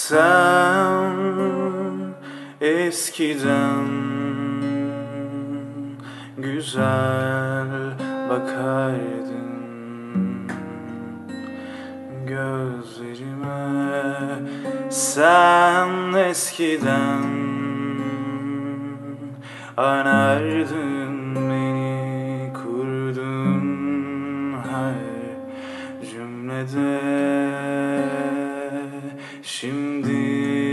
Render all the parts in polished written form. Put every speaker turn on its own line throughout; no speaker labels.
Sen eskiden güzel bakardın gözlerime. Sen eskiden anardın beni, kurdun her cümlede. Şimdi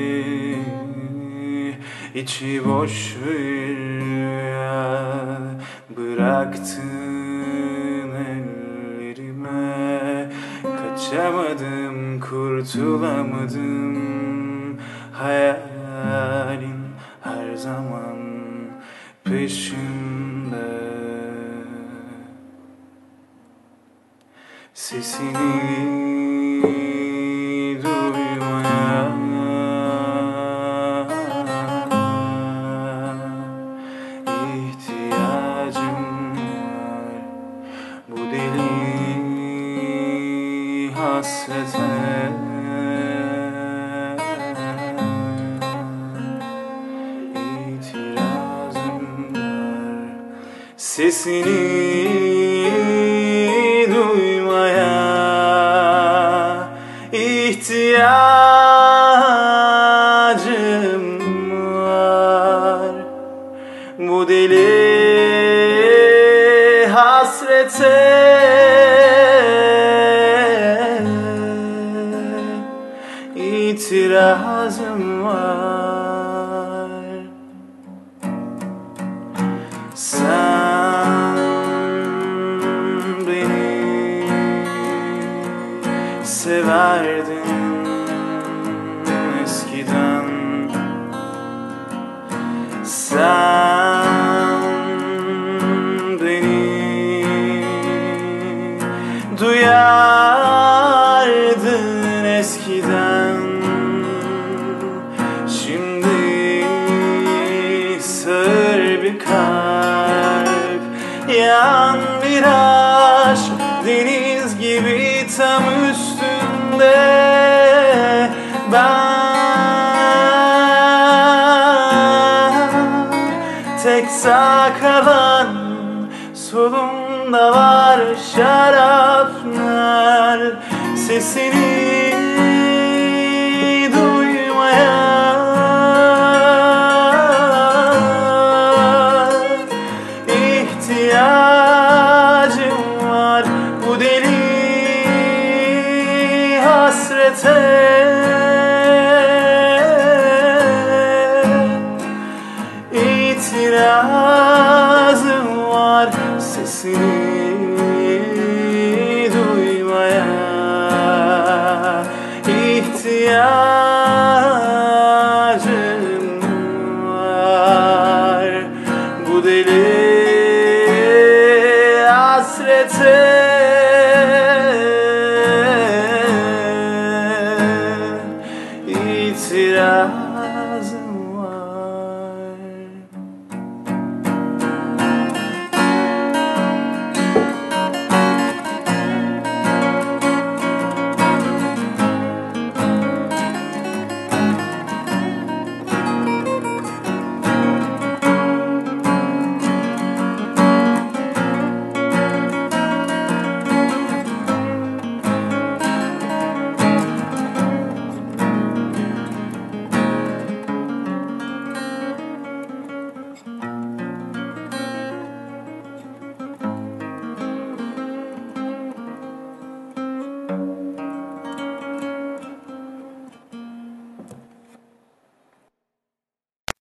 içi boş bir rüya bıraktın ellerime. Kaçamadım, kurtulamadım, hayalin her zaman peşimde. Sesini duymaya ihtiyacım var, bu deli hasrete itirazım var. Sesini duymaya ihtiyacım var, bu deli hasrete itirazım var. Sen beni severdin eskiden. Sen beni duyardın eskiden. Şimdi sığır bir kalp, yan bir aşk, deniz gibi tam üstünde. Ben tek sağ kalan, solumda var şaraplar. Sesini duymaya ihtiyacım var, bu deli hasrete itirazım var. Sesini